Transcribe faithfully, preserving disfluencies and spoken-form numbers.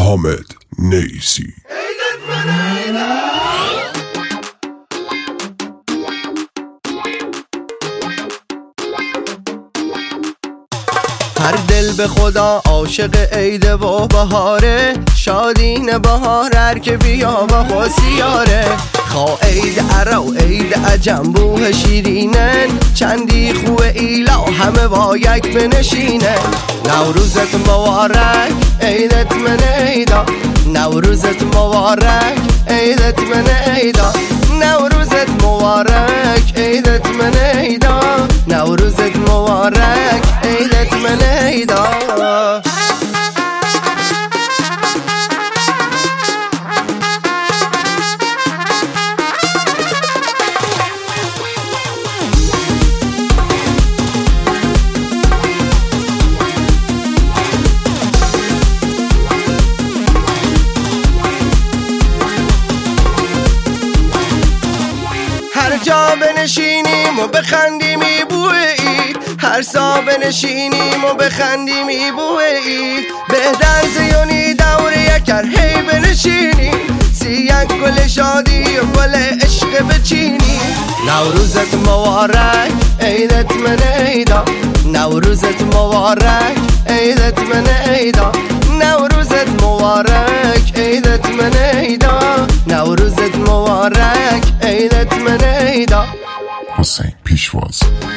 حامد نیسی. هر دل به خدا عاشق عید و بهاره، شادین بهار هر که بیا و خواسیاره. خواه عید عرو عید عجم بوه شیرینن، چندی خوه ایلا همه با یک بنشینه. نوروزت مبارک عیدت من عیدا، نوروزت مبارک عیدت من عیدا، نوروزت مبارک عیدت من عیدا، نوروزت مبارک عیدت من عیدا. هر جا بنشینیم و بخندیم ای بوه اید، هر سا بنشینیم و بخندیم ای بوه اید. بهتر زیونی دور یکر هی بنشینیم، سی یک گل شادی و گل عشق بچینی. نوروزت مبارک عیدت من عیدا، نوروزت مبارک عیدت من عیدا، نوروزت مبارک عیدت من عیدا، نوروزت مبارک عیدت من عیدا. حسین پیشواز.